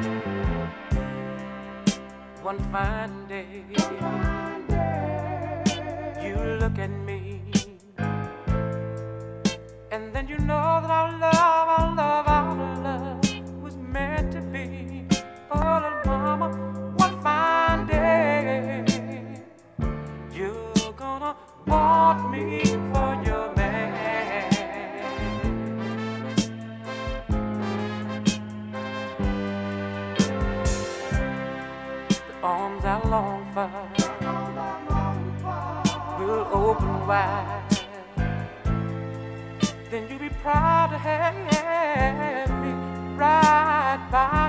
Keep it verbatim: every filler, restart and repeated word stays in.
One fine day, you look at me, and then you know that our love, our love, our love was meant to be. Oh, little mama, one fine day, you're gonna want me for your man. The arms I long for will open wide. Then you'll be proud to have me right by